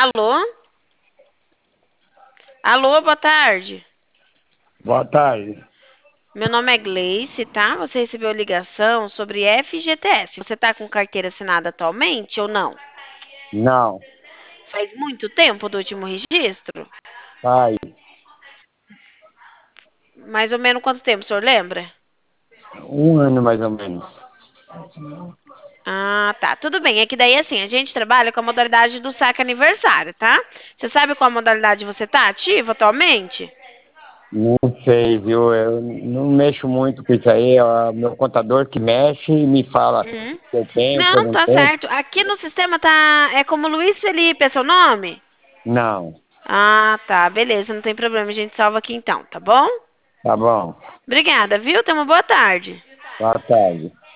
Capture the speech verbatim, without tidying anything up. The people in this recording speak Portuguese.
Alô? Alô, boa tarde. Boa tarde. Meu nome é Gleice, tá? Você recebeu ligação sobre F G T S. Você tá com carteira assinada atualmente ou não? Não, Faz muito tempo do último registro? faz Mais ou menos quanto tempo, o senhor lembra? um ano mais ou menos. Ah, tá. Tudo bem. É que daí, assim, a gente trabalha com a modalidade do saque aniversário, tá? Você sabe qual modalidade você tá ativa atualmente? Não sei, viu? Eu não mexo muito com isso aí. É o meu contador que mexe e me fala Uhum. se eu tenho, se eu Não, não tá tenho. certo. Aqui no sistema tá. É como Luiz Felipe, é seu nome? Não, Ah, tá. Beleza, não tem problema. A gente salva aqui então, tá bom? tá bom. Obrigada, viu? Tenha uma boa tarde. Boa tarde.